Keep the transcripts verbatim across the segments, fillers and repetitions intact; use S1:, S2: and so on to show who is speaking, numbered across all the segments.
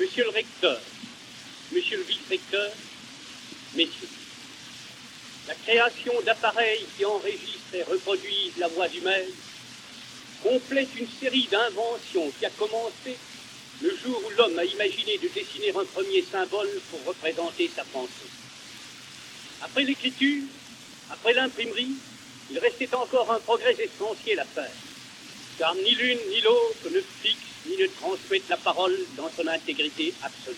S1: Monsieur le recteur, monsieur le vice-recteur, messieurs, la création d'appareils qui enregistrent et reproduisent la voix humaine complète une série d'inventions qui a commencé le jour où l'homme a imaginé de dessiner un premier symbole pour représenter sa pensée. Après l'écriture, après l'imprimerie, il restait encore un progrès essentiel à faire, car ni l'une ni l'autre ne fixe ni ne transmettent la parole dans son intégrité absolue.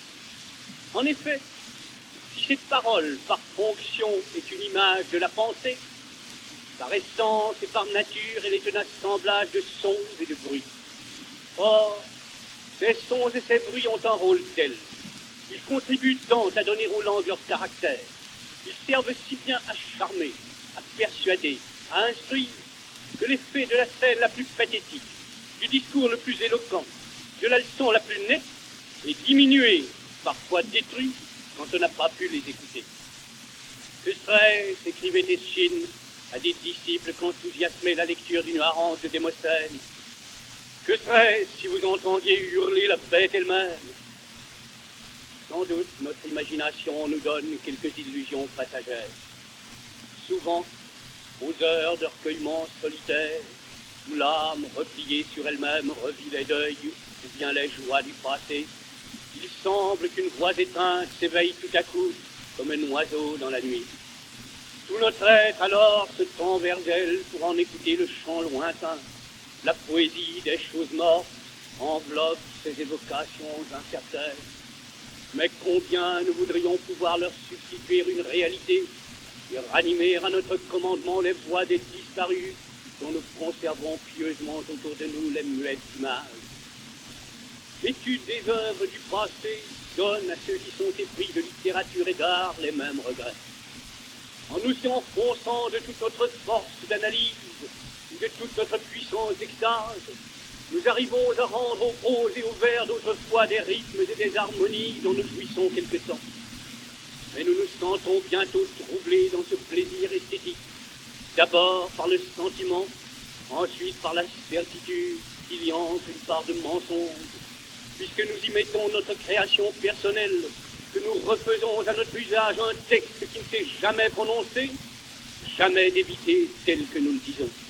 S1: En effet, si cette parole, par fonction, est une image de la pensée, par essence et par nature, elle est un assemblage de sons et de bruits. Or, ces sons et ces bruits ont un rôle tel. Ils contribuent tant à donner aux langues leur caractère. Ils servent si bien à charmer, à persuader, à instruire, que l'effet de la scène la plus pathétique, du discours le plus éloquent, de la leçon la plus nette, est diminué, parfois détruit, quand on n'a pas pu les écouter. Que serait, s'écrivait Eschine, à des disciples qu'enthousiasmait la lecture d'une harangue de Démosthène, que serait si vous entendiez hurler la bête elle-même? Sans doute, notre imagination nous donne quelques illusions passagères. Souvent, aux heures de recueillement solitaire, où l'âme, repliée sur elle-même, revit les deuils ou bien les joies du passé, il semble qu'une voix éteinte s'éveille tout à coup comme un oiseau dans la nuit. Tout notre être alors se tend vers elle pour en écouter le chant lointain. La poésie des choses mortes enveloppe ces évocations incertaines. Mais combien nous voudrions pouvoir leur substituer une réalité et ranimer à notre commandement les voix des disparus dont nous conservons pieusement autour de nous les muettes images. L'étude des œuvres du passé donne à ceux qui sont épris de littérature et d'art les mêmes regrets. En nous y enfonçant de toute notre force d'analyse, de toute notre puissance d'extase, nous arrivons à rendre aux beaux et aux vers d'autrefois des rythmes et des harmonies dont nous jouissons quelque temps. Mais nous nous sentons bientôt troublés dans ce plaisir esthétique, d'abord par le sentiment, ensuite par la certitude qu'il y entre une part de mensonge, puisque nous y mettons notre création personnelle, que nous refaisons à notre usage un texte qui ne s'est jamais prononcé, jamais débité tel que nous le disons.